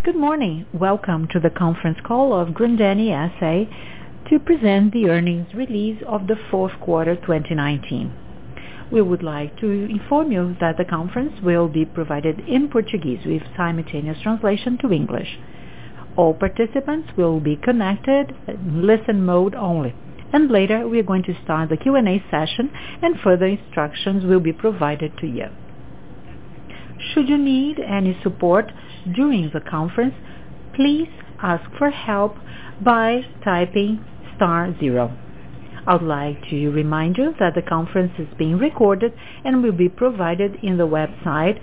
Good morning. Welcome to the conference call of Grendene S.A. to present the earnings release of the fourth quarter 2019. We would like to inform you that the conference will be provided in Portuguese with simultaneous translation to English. All participants will be connected in listen mode only, and later we are going to start the Q&A session and further instructions will be provided to you. Should you need any support during the conference, please ask for help by typing *0. I would like to remind you that the conference is being recorded and will be provided in the website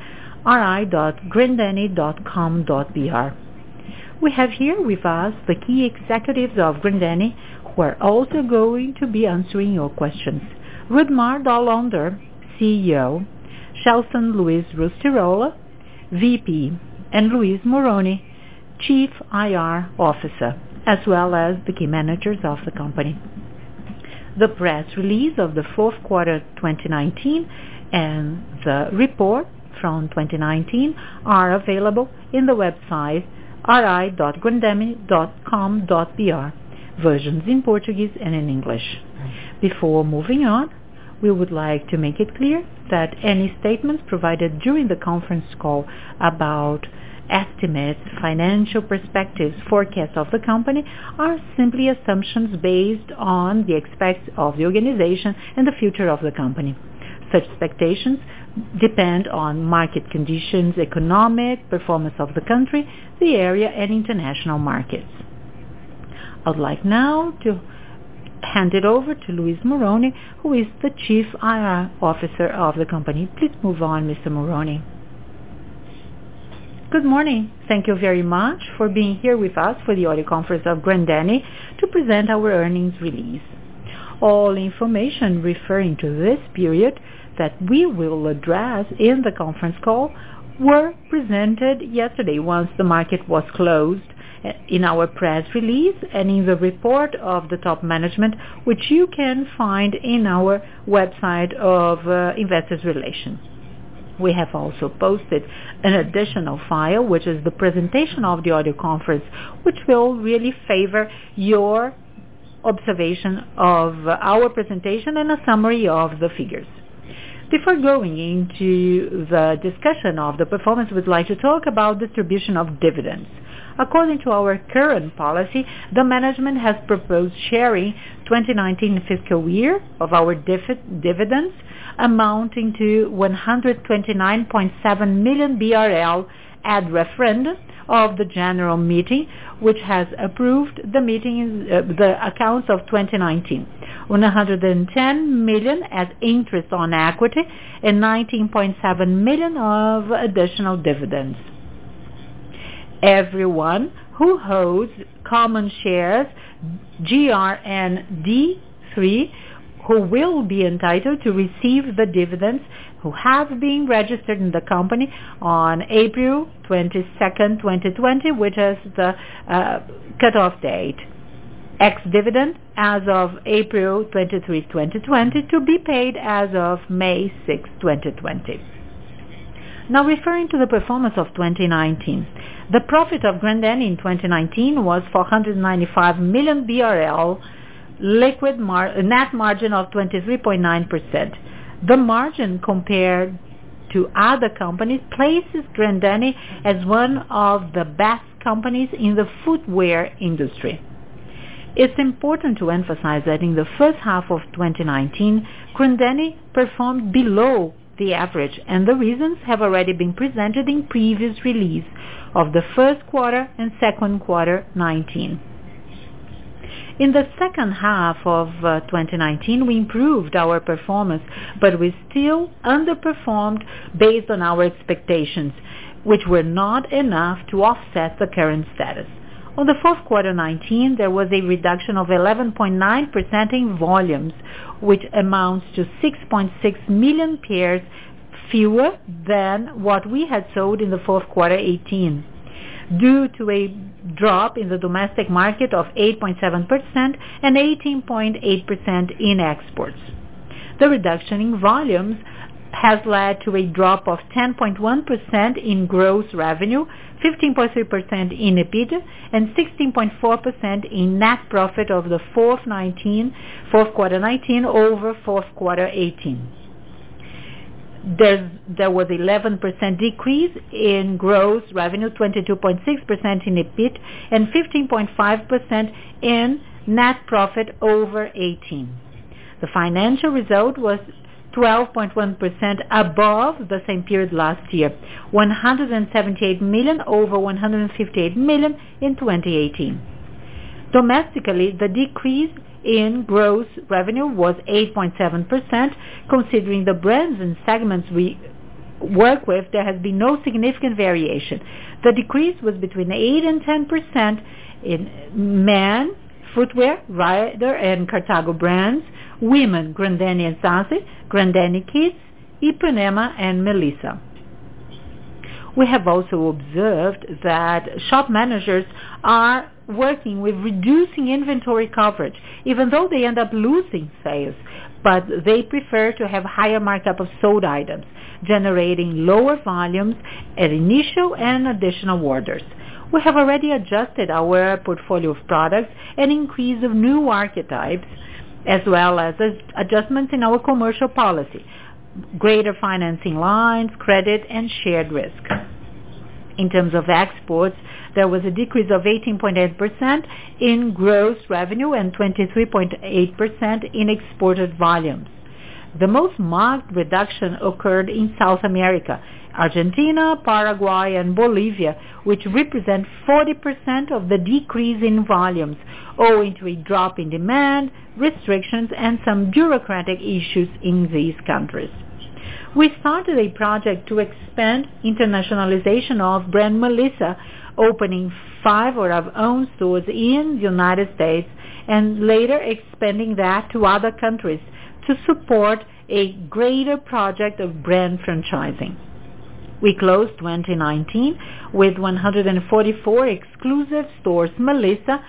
ri.grendene.com.br. We have here with us the key executives of Grendene who are also going to be answering your questions. Rudmar Dallonder, CEO, Shelson Luis Rustirola, VP, and Luis Moroni, Chief IR Officer, as well as the key managers of the company. The press release of the fourth quarter 2019 and the report from 2019 are available in the website ri.grendene.com.br, versions in Portuguese and in English. Before moving on, we would like to make it clear that any statements provided during the conference call about estimates, financial perspectives, forecasts of the company are simply assumptions based on the expects of the organization and the future of the company. Such expectations depend on market conditions, economic performance of the country, the area, and international markets. I would like now to hand it over to Luis Moroni, who is the Chief IR Officer of the company. Please move on, Mr. Moroni. Good morning. Thank you very much for being here with us for the audio conference of Grendene to present our earnings release. All information referring to this period that we will address in the conference call were presented yesterday once the market was closed, in our press release and in the report of the top management, which you can find in our website of Investor Relations. We have also posted an additional file, which is the presentation of the audio conference, which will really favor your observation of our presentation and a summary of the figures. Before going into the discussion of the performance, we'd like to talk about distribution of dividends. According to our current policy, the management has proposed sharing 2019 fiscal year of our dividends amounting to 129.7 million BRL ad referendum of the general meeting, which has approved the accounts of 2019. 110 million as interest on equity and 19.7 million of additional dividends. Everyone who holds common shares GRND3 who will be entitled to receive the dividends who have been registered in the company on April 22nd, 2020, which is the cutoff date. Ex-dividend as of April 23, 2020, to be paid as of May 6, 2020. Now, referring to the performance of 2019, the profit of Grendene in 2019 was 495 million BRL, net margin of 23.9%. The margin compared to other companies places Grendene as one of the best companies in the footwear industry. It's important to emphasize that in the first half of 2019, Grendene performed below the average, and the reasons have already been presented in previous release of the first quarter and second quarter 19. In the second half of 2019, we improved our performance, but we still underperformed based on our expectations, which were not enough to offset the current status. On the fourth quarter 19, there was a reduction of 11.9% in volumes, which amounts to 6.6 million pairs fewer than what we had sold in the fourth quarter 18, due to a drop in the domestic market of 8.7% and 18.8% in exports. The reduction in volumes has led to a drop of 10.1% in gross revenue, 15.3% in EBITDA, and 16.4% in net profit of the fourth quarter 19 over fourth quarter 18. There was 11% decrease in gross revenue, 22.6% in EBIT, and 15.5% in net profit over 18. The financial result was 12.1% above the same period last year, 178 million over 158 million in 2018. Domestically, the decrease in gross revenue was 8.7%. Considering the brands and segments we work with, there has been no significant variation. The decrease was between 8 and 10% in men, footwear, Rider and Cartago brands, women, Grendene and Zazi, Grendene Kids, Ipanema and Melissa. We have also observed that shop managers are working with reducing inventory coverage, even though they end up losing sales, but they prefer to have higher markup of sold items, generating lower volumes at initial and additional orders. We have already adjusted our portfolio of products and increase of new archetypes, as well as adjustments in our commercial policy, greater financing lines, credit, and shared risk. In terms of exports, there was a decrease of 18.8% in gross revenue and 23.8% in exported volumes. The most marked reduction occurred in South America, Argentina, Paraguay, and Bolivia, which represent 40% of the decrease in volumes, owing to a drop in demand, restrictions, and some bureaucratic issues in these countries. We started a project to expand internationalization of brand Melissa, opening 5 of our own stores in the United States and later expanding that to other countries to support a greater project of brand franchising. We closed 2019 with 144 exclusive stores Melissa,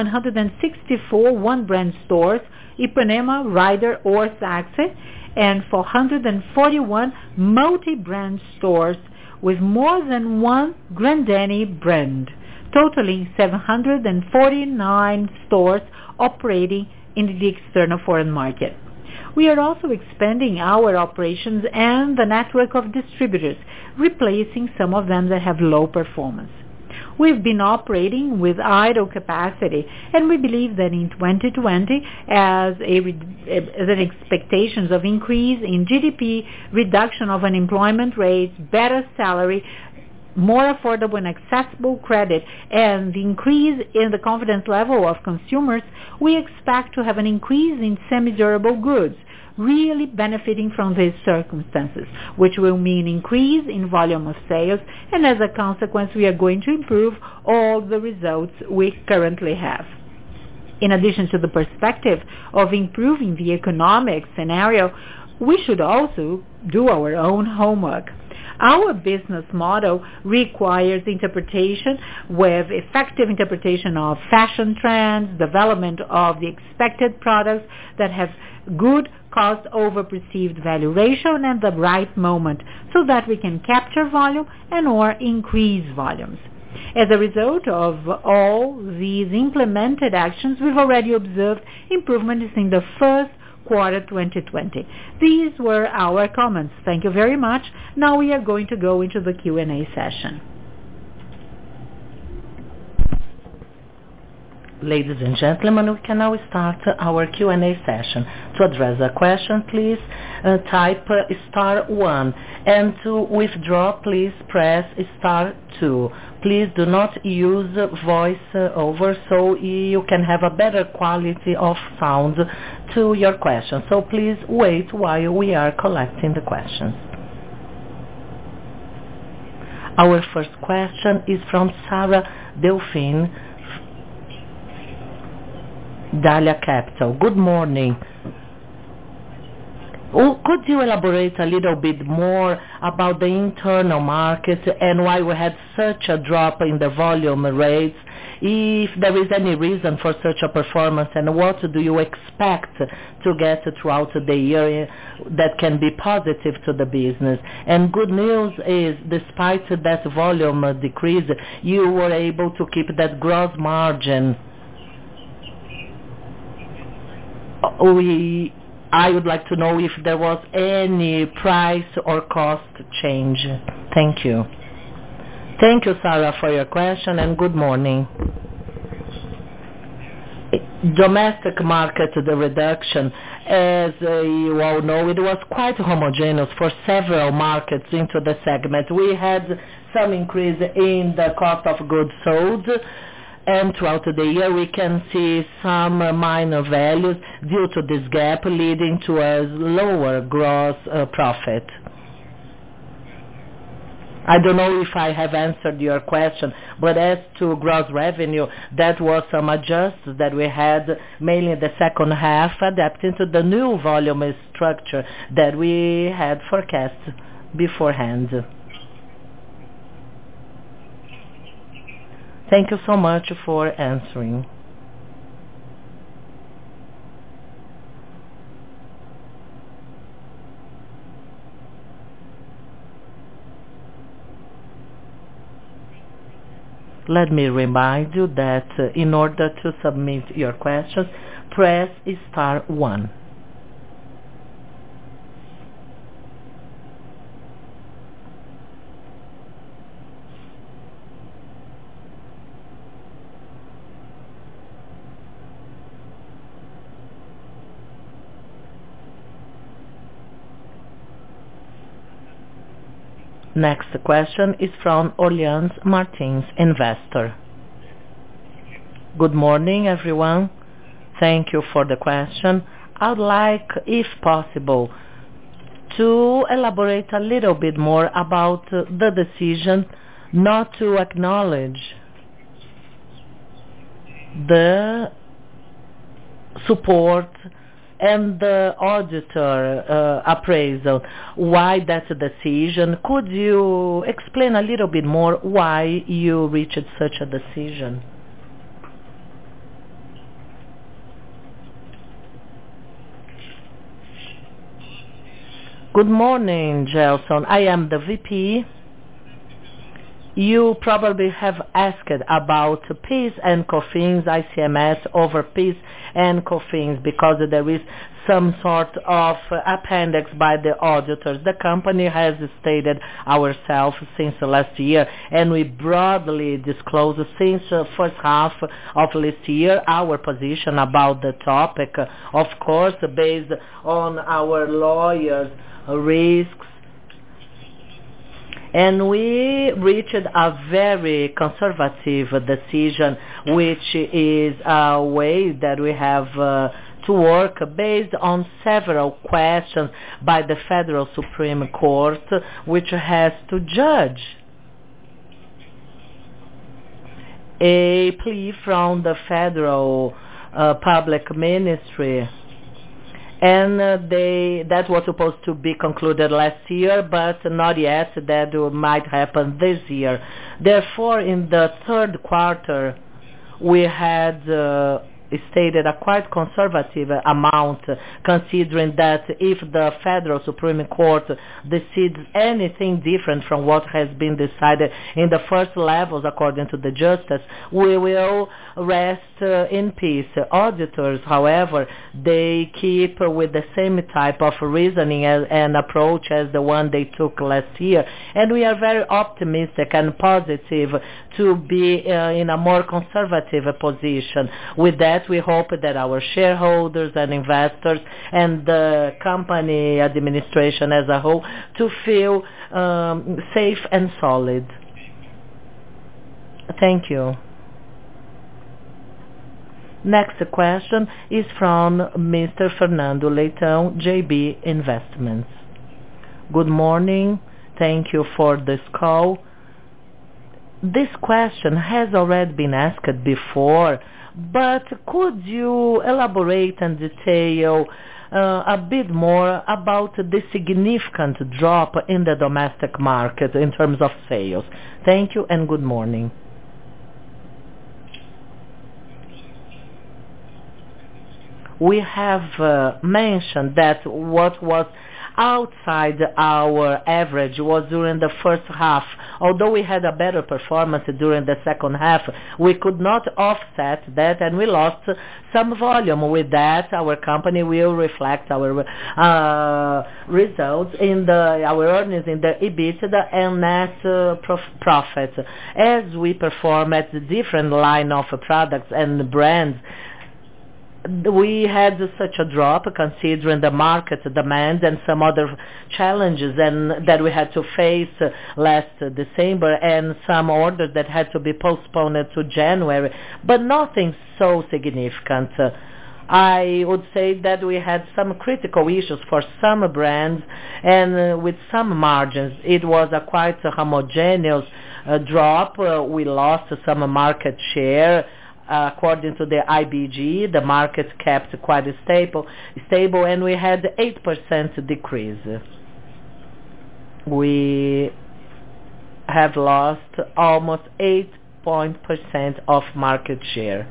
164 one-brand stores, Ipanema, Rider, or Zaxi, and 441 multi-brand stores with more than one Grendene brand, totaling 749 stores operating in the external foreign market. We are also expanding our operations and the network of distributors, replacing some of them that have low performance. We've been operating with idle capacity, and we believe that in 2020, as expectations of increase in GDP, reduction of unemployment rates, better salary, more affordable and accessible credit, and the increase in the confidence level of consumers, we expect to have an increase in semi-durable goods, really benefiting from these circumstances, which will mean increase in volume of sales, and as a consequence, we are going to improve all the results we currently have. In addition to the perspective of improving the economic scenario, we should also do our own homework. Our business model requires interpretation with effective interpretation of fashion trends, development of the expected products that have good cost over perceived value ratio and at the right moment, so that we can capture volume and or increase volumes. As a result of all these implemented actions, we've already observed improvements in the first quarter 2020. These were our comments. Thank you very much. Now we are going to go into the Q&A session. Ladies and gentlemen, we can now start our Q&A session. To address a question, please type *1, and to withdraw, please press *2. Please do not use voice over so you can have a better quality of sound to your question. So please wait while we are collecting the questions. Our first question is from Sarah Delphine, Dahlia Capital. Good morning. Could you elaborate a little bit more about the internal market and why we had such a drop in the volume rates? If there is any reason for such a performance, and what do you expect to get throughout the year that can be positive to the business? And good news is, despite that volume decrease, you were able to keep that gross margin. I would like to know if there was any price or cost change. Thank you. Thank you, Sarah, for your question, and good morning. Domestic market, the reduction, as you all know, it was quite homogeneous for several markets into the segment. We had some increase in the cost of goods sold, and throughout the year we can see some minor values due to this gap leading to a lower gross profit. I don't know if I have answered your question, but as to gross revenue, that was some adjustments that we had mainly in the second half, adapting to the new volume structure that we had forecast beforehand. Thank you so much for answering. Let me remind you that in order to submit your questions, press star 1. Next question is from Orleans Martins, investor. Good morning, everyone. Thank you for the question. I would like, if possible, to elaborate a little bit more about the decision not to acknowledge the support and the auditor appraisal. Why that decision? Could you explain a little bit more why you reached such a decision? Good morning, Gelson. I am the VP. You probably have asked about PIS and COFINS, ICMS over PIS and COFINS, because there is some sort of appendix by the auditors. The company has stated ourselves since last year, and we broadly disclosed since the first half of last year our position about the topic, of course, based on our lawyers' risks. And we reached a very conservative decision, which is a way that we have to work based on several questions by the Federal Supreme Court, which has to judge a plea from the Federal Public Ministry. And that was supposed to be concluded last year, but not yet. That might happen this year. Therefore, in the third quarter, we had stated a quite conservative amount, considering that if the Federal Supreme Court decides anything different from what has been decided in the first levels according to the justice, we will rest in peace. Auditors, however, they keep with the same type of reasoning and approach as the one they took last year, and we are very optimistic and positive to be in a more conservative position. With that, we hope that our shareholders and investors and the company administration as a whole to feel safe and solid. Thank you. Next question is from Mr. Fernando Leitão, JB Investments. Good morning. Thank you for this call. This question has already been asked before, but could you elaborate and detail a bit more about the significant drop in the domestic market in terms of sales. Thank you and good morning. We have mentioned that what was outside our average was during the first half. Although we had a better performance during the second half, we could not offset that and we lost some volume. With that, our company will reflect our results in our earnings in the EBITDA and net profit. As we perform at the different line of products and brands, we had such a drop considering the market demand and some other challenges and that we had to face last December and some orders that had to be postponed to January, but nothing so significant. I would say that we had some critical issues for some brands and with some margins. It was a quite homogeneous drop. We lost some market share. According to the IBG, the market kept quite stable, and we had 8% decrease. We have lost almost 8% of market share.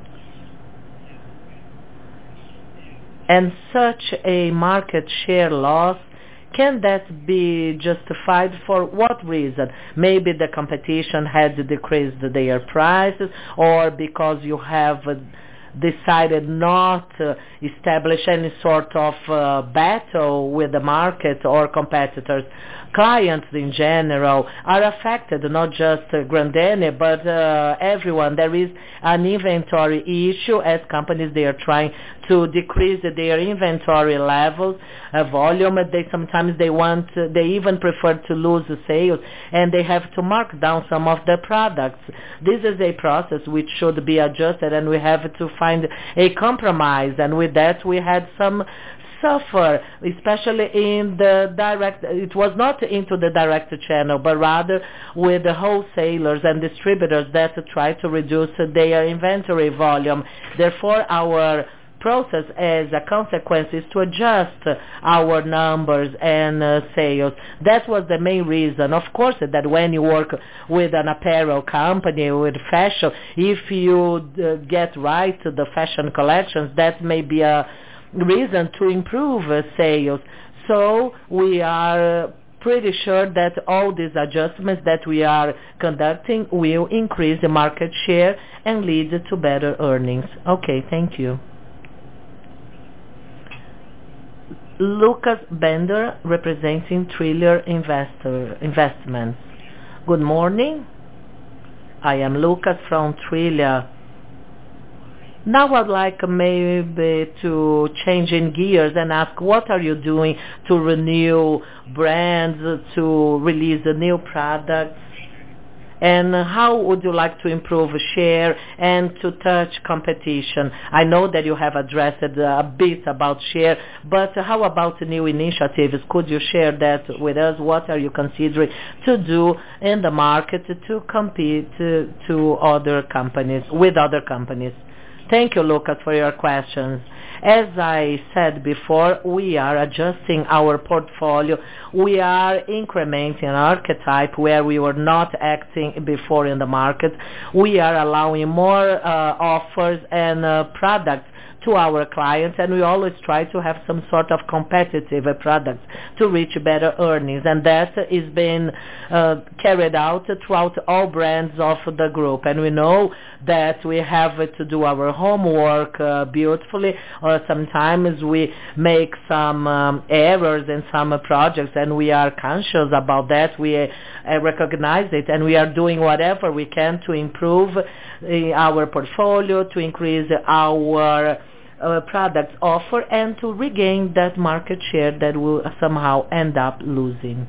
And such a market share loss, can that be justified? For what reason? Maybe the competition had decreased their prices, or because you have decided not to establish any sort of battle with the market or competitors. Clients in general are affected, not just Grendene, but everyone. There is an inventory issue as companies, they are trying to decrease their inventory levels, volume. They even prefer to lose sales, and they have to mark down some of the products. This is a process which should be adjusted, and we have to find a compromise. And with that, we had some suffer, especially in the direct. It was not into the direct channel, but rather with the wholesalers and distributors that try to reduce their inventory volume. Therefore, our process as a consequence is to adjust our numbers and sales. That was the main reason. Of course, that when you work with an apparel company, with fashion, if you get right the fashion collections, that may be a reason to improve sales. So we are pretty sure that all these adjustments that we are conducting will increase the market share and lead to better earnings. Okay, thank you. Lucas Bender, representing Trillier Investments. Good morning. I am Lucas from Trillier. Now I'd like maybe to change in gears and ask, what are you doing to renew brands, to release the new products? And how would you like to improve share and to touch competition? I know that you have addressed a bit about share, but how about new initiatives? Could you share that with us? What are you considering to do in the market to compete to other companies, with other companies? Thank you, Lucas, for your questions. As I said before, we are adjusting our portfolio. We are incrementing an archetype where we were not acting before in the market. We are allowing more offers and products to our clients, and we always try to have some sort of competitive products to reach better earnings, and that is being carried out throughout all brands of the group. And we know that we have to do our homework beautifully, or sometimes we make some errors in some projects, and we are conscious about that. We recognize it, and we are doing whatever we can to improve our portfolio, to increase our products offer, and to regain that market share that will somehow end up losing.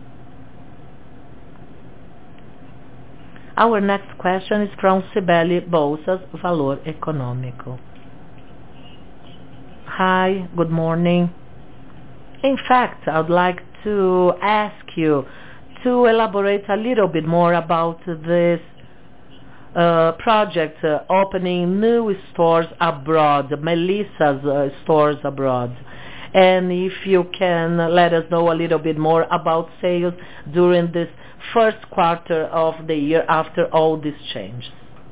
Our next question is from Cibele Bolsas, Valor Econômico. Hi, good morning. In fact, I would like to ask you to elaborate a little bit more about this project opening new stores abroad, Melissa's stores abroad. and if you can let us know a little bit more about sales during this first quarter of the year after all these changes.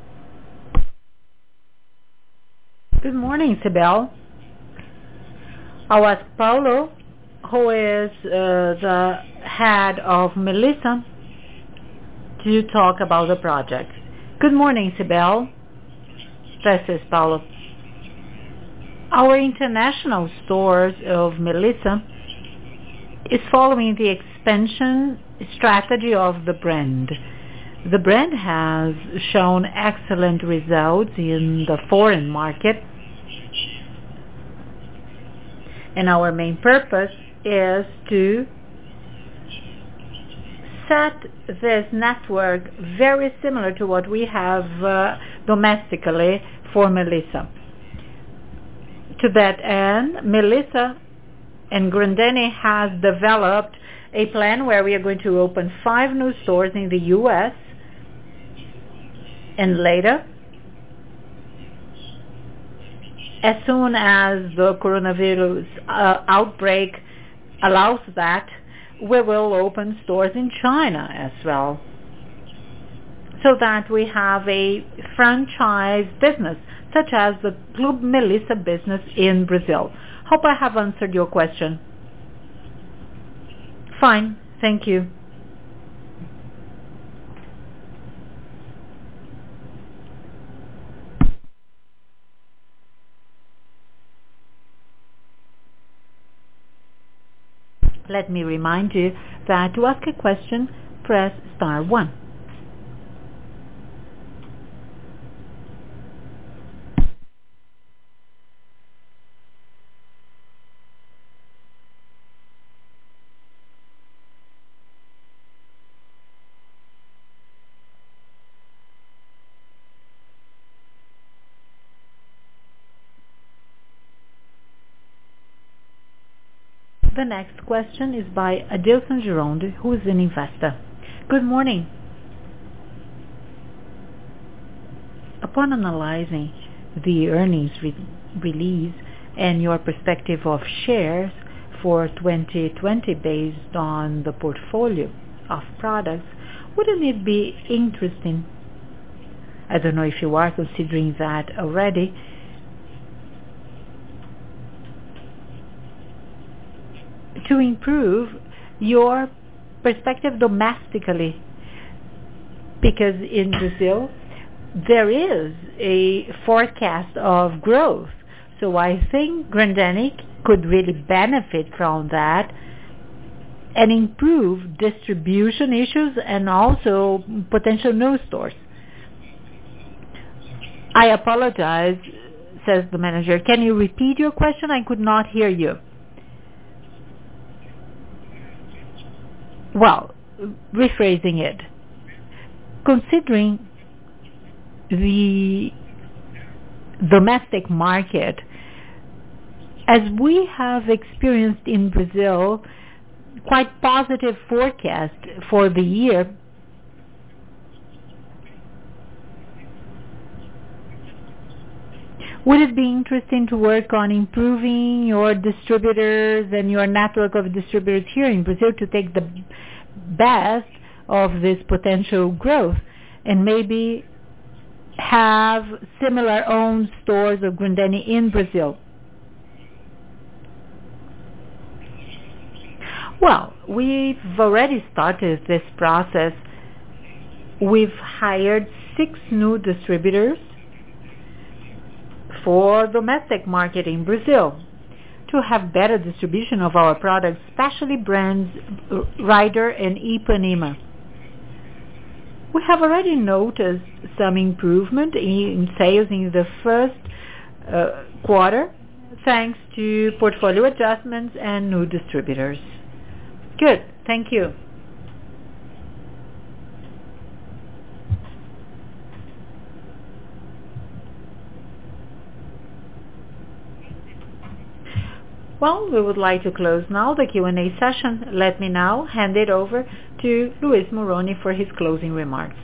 Good morning, Sibel. I'll ask Paulo, who is the head of Melissa, to talk about the project. Good morning, Sibel. This is Paulo. Our international stores of Melissa is following the expansion strategy of the brand. The brand has shown excellent results in the foreign market, and our main purpose is to set this network very similar to what we have domestically for Melissa. To that end, Melissa and Grendene has developed a plan where we are going to open 5 new stores in the U.S. and later, as soon as the coronavirus outbreak allows that, we will open stores in China as well, so that we have a franchise business, such as the Club Melissa business in Brazil. Hope I have answered your question. Fine, thank you. Let me remind you that to ask a question, press star 1. The next question is by Adilson Gironde, who is an investor. Good morning. Upon analyzing the earnings release and your perspective of shares for 2020 based on the portfolio of products, wouldn't it be interesting, I don't know if you are considering that already, to improve your perspective domestically, because in Brazil there is a forecast of growth. So I think Grendene could really benefit from that and improve distribution issues and also potential new stores. I apologize, says the manager. Can you repeat your question? I could not hear you. Well, rephrasing it, considering the domestic market, as we have experienced in Brazil, quite positive forecast for the year, would it be interesting to work on improving your distributors and your network of distributors here in Brazil to take the best of this potential growth and maybe have similar owned stores of Grendene in Brazil? Well, we've already started this process. We've hired 6 new distributors for domestic market in Brazil to have better distribution of our products, especially brands Rider and Ipanema. We have already noticed some improvement in sales in the first quarter, thanks to portfolio adjustments and new distributors. Good, thank you. Well, we would like to close now the Q&A session. Let me now hand it over to Luis Moroni for his closing remarks.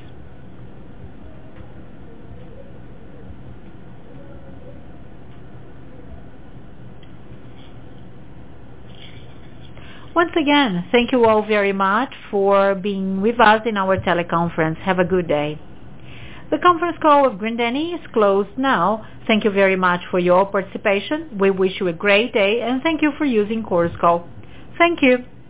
Once again, thank you all very much for being with us in our teleconference. Have a good day. The conference call of Grendene is closed now. Thank you very much for your participation. We wish you a great day and thank you for using Chorus Call. Thank you.